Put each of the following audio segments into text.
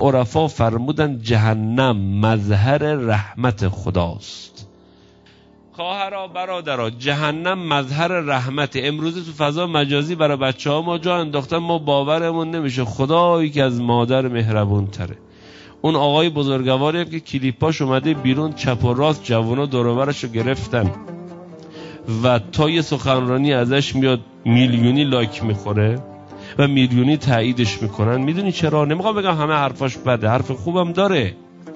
عرفا فرمودن جهنم مظهر رحمت خداست. خواهرا برادرا، جهنم مظهر رحمت. امروز تو فضا مجازی برای بچه‌ها ما جا انداختن، ما باورمون نمیشه خدایی که از مادر مهربون تره. اون آقای بزرگواری هم که کلیپاش اومده بیرون، چپ و راست جوانا دور و برشو گرفتن و تا یه سخنرانی ازش میاد میلیونی لایک میخوره و میلیونی تاییدش میکنن. میدونی چرا؟ نمیخوام بگم همه حرفاش بده، حرف خوبم داره،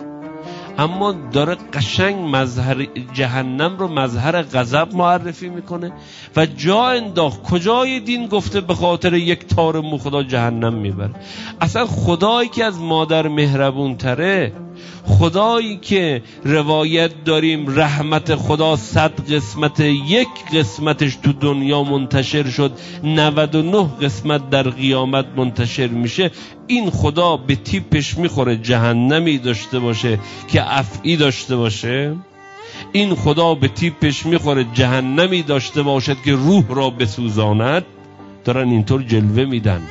اما داره قشنگ مظهر جهنم رو مظهر غضب معرفی میکنه و جا انداخت. کجای دین گفته به خاطر یک تار مو خدا جهنم میبره؟ اصلا خدایی که از مادر مهربون تره، خدایی که روایت داریم رحمت خدا 100 قسمت، 1 قسمتش تو دنیا منتشر شد، 99 قسمت در قیامت منتشر میشه، این خدا به تیپش میخوره جهنمی داشته باشه که افعی داشته باشه؟ این خدا به تیپش میخوره جهنمی داشته باشد که روح را بسوزاند؟ دارن اینطور جلوه میدن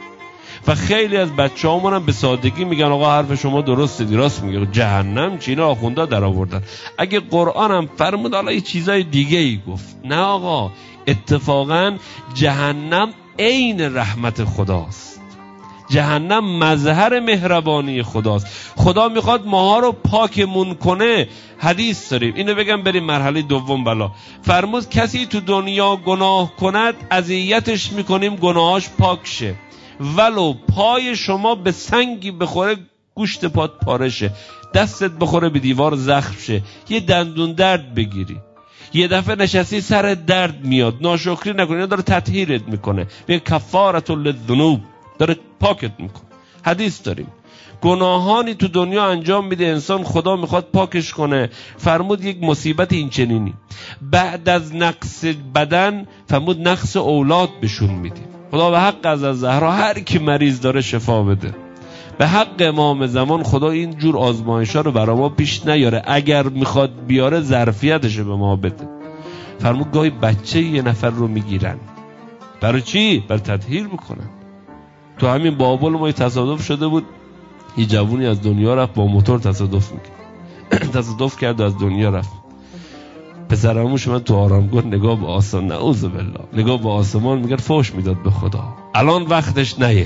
و خیلی از بچه‌هامون هم به سادگی میگن آقا حرف شما درسته، راست میگه، جهنم چی؟ اینا آخوندا در آوردن. اگه قرآن هم فرمود حالا یه چیزای دیگه ای گفت. نه آقا، اتفاقا جهنم عین رحمت خداست، جهنم مظهر مهربانی خداست. خدا میخواد ماها رو پاکمون کنه. حدیث داریم، اینو بگم بریم مرحله دوم. بلا فرمود کسی تو دنیا گناه کند اذیتش میکنیم گناهاش پاک شه، ولو پای شما به سنگی بخوره گوشت پات پاره شه، دستت بخوره به دیوار زخم شه، یه دندون درد بگیری، یه دفعه نشستی سر درد میاد، ناشکری نکنی، داره تطهیرت میکنه، به کفارة للذنوب، داره پاکت میکنه. حدیث داریم گناهانی تو دنیا انجام میده انسان، خدا میخواد پاکش کنه. فرمود یک مصیبت این چنینی، بعد از نقص بدن فرمود نقص اولاد بهشون میدیم. خدا به حق از زهرا هر کی مریض داره شفا بده. به حق امام زمان خدا این جور آزمایش‌ها رو برای ما پیش نیاره، اگر میخواد بیاره ظرفیتش به ما بده. فرمود گاهی بچه یه نفر رو میگیرن، برای چی؟ برای تطهیر میکنن. تو همین بابل ما تصادف شده بود، یه جوونی از دنیا رفت، با موتور تصادف کرد و از دنیا رفت. پسرموش من تو آرامگاه نگاه به آسمان، نعوذ بالله، نگاه به آسمان میگه فوش میداد به خدا، الان وقتش نیه.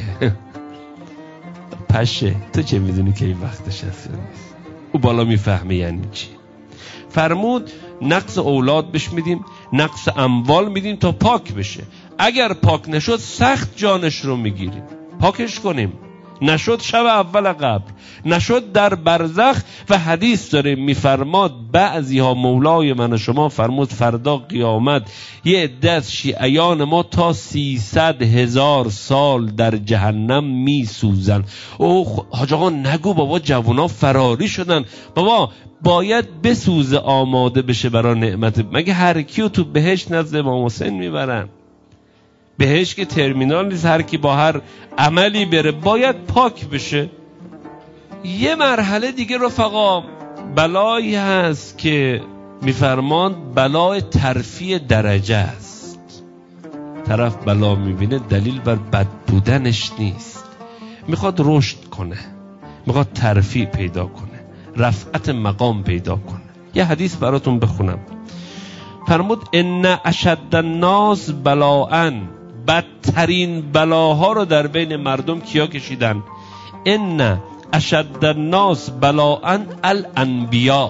پشه تو چه میدونی که این وقتش هست؟ او بالا میفهمه یعنی چی. فرمود نقص اولاد بهش میدیم، نقص اموال میدیم تا پاک بشه. اگر پاک نشد سخت جانش رو میگیریم، پاکش کنیم. نشد شب اول قبر، نشد در برزخ. و حدیث داره میفرماد بعضی ها مولای من و شما فرمود فردا قیامت یه عده از شیعیان ما تا 300,000 سال در جهنم میسوزن. اوه حاج آقا نگو بابا، جوونا فراری شدن. بابا باید بسوزه، آماده بشه برای نعمت. مگه هر کیو تو بهشت نزد امام حسین میبرن؟ بهشت که ترمینال نیست، هر کی با هر عملی بره باید پاک بشه. یه مرحله دیگه رفقا بلایی هست که میفرمان بلای ترفیع درجه است. طرف بلا میبینه دلیل بر بد بودنش نیست، میخواد رشد کنه، میخواد ترفیع پیدا کنه، رفعت مقام پیدا کنه. یه حدیث براتون بخونم. فرمود ان اشد الناس بلاء، بدترین بلاها رو در بین مردم کیا کشیدن؟ ان اشد الناس بلاء الانبیاء.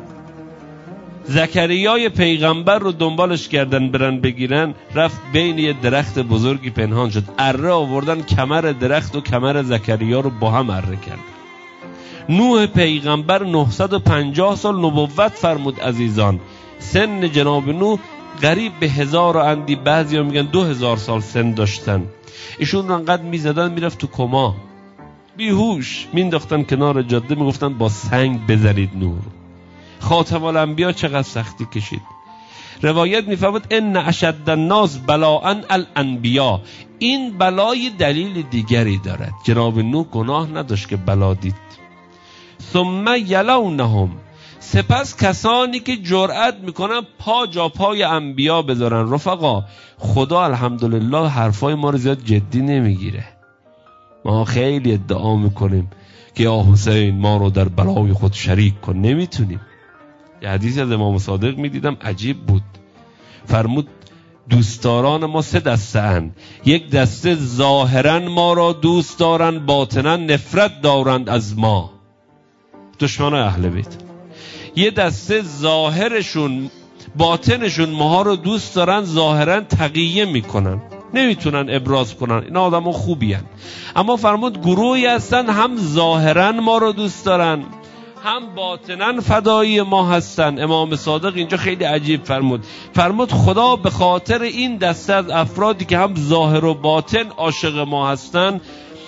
زکریای پیغمبر رو دنبالش کردن برن بگیرن، رفت بین یه درخت بزرگی پنهان شد، اره آوردن کمر درخت و کمر زکریا رو با هم اره کردن. نوح پیغمبر 950 سال نبوت فرمود عزیزان، سن جناب نوح قریب به 1000 و اندی، بعضی ها میگن 2000 سال سن داشتن. ایشون رو انقدر میزدن میرفت تو کما، بیهوش مینداختن کنار جاده، میگفتن با سنگ بزنید نور. خاتم الانبیا چقدر سختی کشید. روایت میفرماد ان اشد الناس بلاء الانبیا. این بلای دلیل دیگری دارد. جناب نوح گناه نداشت که بلا دید. ثم یلونهم، سپس کسانی که جرأت میکنن پا جا پای انبیا بذارن. رفقا خدا الحمدلله حرفای ما رو زیاد جدی نمیگیره. ما خیلی ادعا میکنیم که یا حسین ما رو در بلای خود شریک کن. نمیتونیم. یه حدیثی از امام صادق میدیدم عجیب بود. فرمود دوستداران ما 3 دسته اند. یک دسته ظاهرا ما را دوست دارند، باطنا نفرت دارند از ما، دشمنان اهل بیت. یه دسته ظاهرشون باطنشون ماها رو دوست دارن، ظاهرا تقیه میکنن، نمیتونن ابراز کنن، اینا آدم خوبی هن. اما فرمود گروهی هستن هم ظاهرا ما رو دوست دارن هم باطنا فدایی ما هستن. امام صادق اینجا خیلی عجیب فرمود خدا به خاطر این دسته از افرادی که هم ظاهر و باطن عاشق ما هستن،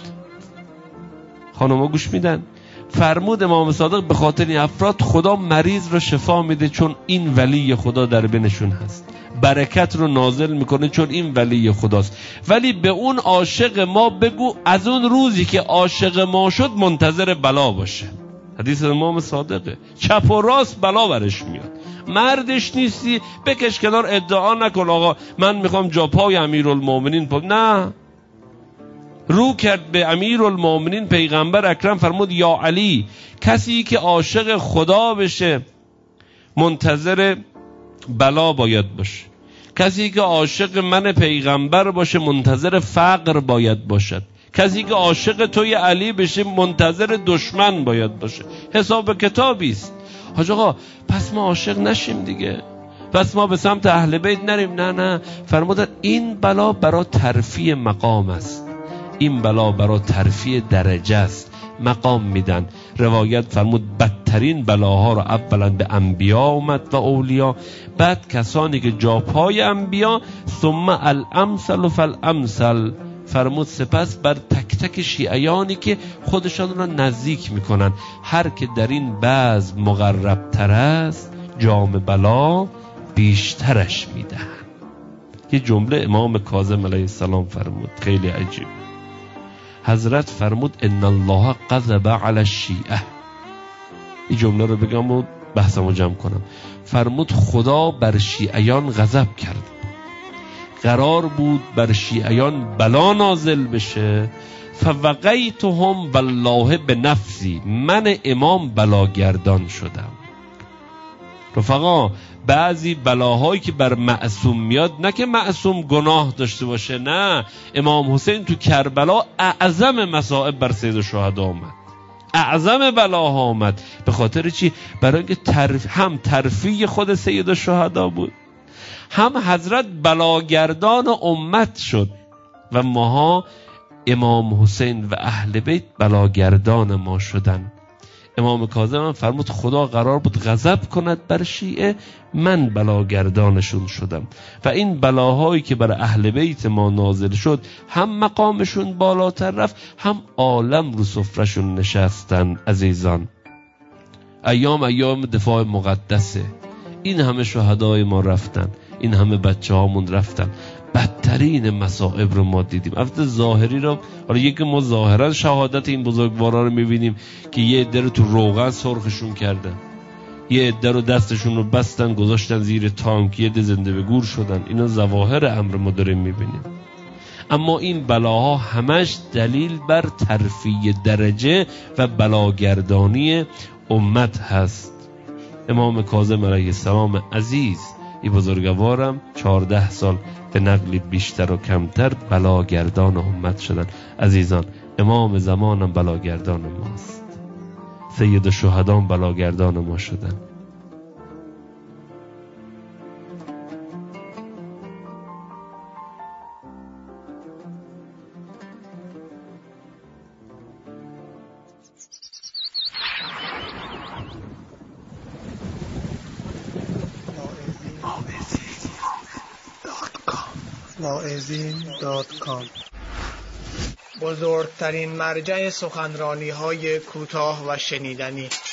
خانم‌ها گوش میدن، فرمود امام صادق به خاطر این افراد خدا مریض رو شفا میده چون این ولی خدا در بینشون هست، برکت رو نازل میکنه چون این ولی خداست. ولی به اون عاشق ما بگو از اون روزی که عاشق ما شد منتظر بلا باشه. حدیث امام صادقه. چپ و راست بلا برش میاد. مردش نیستی بکش کنار، ادعا نکن آقا من میخوام جا پای امیرالمومنین نه. رو کرد به امیرالمومنین پیغمبر اکرم، فرمود یا علی، کسی که عاشق خدا بشه منتظر بلا باید باشه، کسی که عاشق من پیغمبر باشه منتظر فقر باید باشد، کسی که عاشق توی علی بشه منتظر دشمن باید باشه. حساب کتابی است. حاج آقا پس ما عاشق نشیم دیگه، پس ما به سمت اهل بیت نریم. نه فرمودن این بلا برای ترفیع مقام است، این بلا برای ترفیع درجه است، مقام میدن. روایت فرمود بدترین بلاها رو اولا به انبیا اومد و اولیا، بعد کسانی که جا پای انبیا، ثم الامثل فالامثل، فرمود سپس بر تک تک شیعیانی که خودشان را نزدیک میکنن. هر که در این بزم مقرب تر است جام بلا بیشترش میدهن. یه جمله امام کاظم علیه السلام فرمود خیلی عجیب. حضرت فرمود ان الله غضب علی الشیعه. این جمله رو بگم و بحثمو جمع کنم. فرمود خدا بر شیعیان غضب کرد، قرار بود بر شیعیان بلا نازل بشه. فوقیتهم بالله بنفسی، من امام بلاگردان شدم. رفقا بعضی بلاهایی که بر معصوم میاد، نه که معصوم گناه داشته باشه، نه، امام حسین تو کربلا اعظم مصائب بر سید الشهدا آمد، اعظم بلاها آمد. به خاطر چی؟ برای اینکه هم ترفیع خود سید الشهدا بود، هم حضرت بلاگردان امت شد و ماها امام حسین و اهل بیت بلاگردان ما شدن. امام کاظم هم فرمود خدا قرار بود غضب کند بر شیعه، من بلاگردانشون شدم. و این بلاهایی که بر اهل بیت ما نازل شد، هم مقامشون بالاتر رفت، هم عالم رو سفرشون نشستن. عزیزان ایام دفاع مقدسه، این همه شهدای ما رفتن، این همه بچه هامون رفتن، بدترین مصائب رو ما دیدیم. البته ظاهری رو، حالا یکی ما ظاهرا شهادت این بزرگوارا رو میبینیم که یه عده رو تو روغن سرخشون کردن، یه عده رو دستشون رو بستن گذاشتن زیر تانک، یه عده زنده به گور شدن. اینا ظواهر امر ما داریم میبینیم. اما این بلاها همش دلیل بر ترفیع درجه و بلاگردانی امت هست. امام کاظم علیه السلام عزیز، این بزرگوارم 14 سال به نقلی بیشتر و کمتر بلاگردان امت شدن. عزیزان امام زمانم بلاگردان ماست، سید الشهدا بلاگردان ما شدن. واعظین.com بزرگترین مرجع سخنرانی های کوتاه و شنیدنی.